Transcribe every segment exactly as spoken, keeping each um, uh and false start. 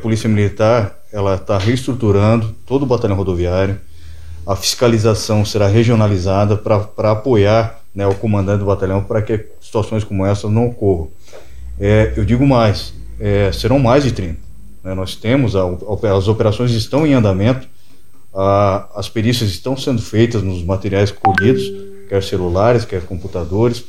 Polícia Militar ela está reestruturando todo o batalhão rodoviário. A fiscalização será regionalizada para apoiar, né, o comandante do batalhão para que situações como essa não ocorram. É, eu digo mais, é, serão mais de trinta. Né, nós temos, a, as operações estão em andamento, a, as perícias estão sendo feitas nos materiais colhidos, quer celulares, quer computadores,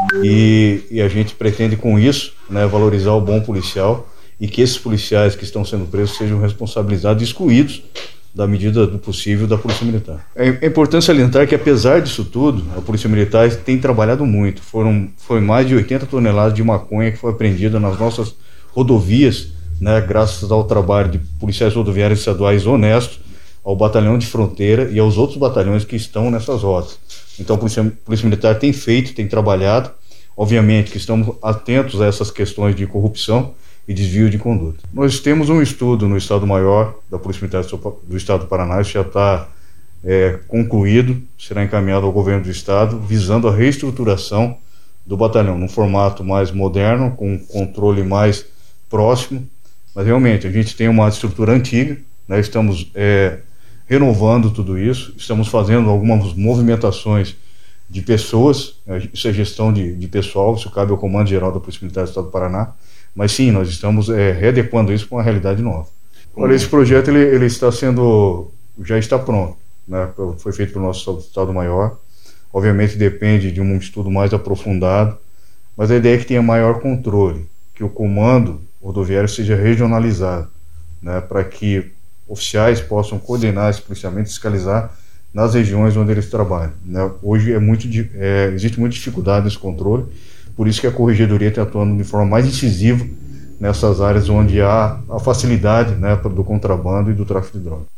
e, e a gente pretende com isso, né, valorizar o bom policial e que esses policiais que estão sendo presos sejam responsabilizados e excluídos da medida do possível da Polícia Militar. É importante salientar que, apesar disso tudo, a Polícia Militar tem trabalhado muito. Foram, foi mais de oitenta toneladas de maconha que foi apreendida nas nossas rodovias, né, graças ao trabalho de policiais rodoviários estaduais honestos, ao batalhão de fronteira e aos outros batalhões que estão nessas rotas. Então a Polícia, a Polícia Militar tem feito, tem trabalhado, obviamente que estamos atentos a essas questões de corrupção e desvio de conduta. Nós temos um estudo no Estado-Maior da Polícia Militar do Estado do Paraná, isso já está é, concluído, será encaminhado ao governo do Estado, visando a reestruturação do batalhão, num formato mais moderno, com um controle mais próximo, mas realmente a gente tem uma estrutura antiga, né, estamos é, renovando tudo isso, estamos fazendo algumas movimentações de pessoas, isso é gestão de, de pessoal, isso cabe ao Comando Geral da Polícia Militar do Estado do Paraná, mas sim, nós estamos é, readequando isso para uma realidade nova. Olha, esse projeto ele, ele está sendo, já está pronto, né? Foi feito pelo nosso Estado-Maior, obviamente depende de um estudo mais aprofundado, mas a ideia é que tenha maior controle, que o comando rodoviário seja regionalizado, né? Para que oficiais possam coordenar esse policiamento e fiscalizar nas regiões onde eles trabalham, né? Hoje é muito, é, existe muita dificuldade nesse controle, por isso que a Corregedoria está atuando de forma mais incisiva nessas áreas onde há a facilidade, né, do contrabando e do tráfico de drogas.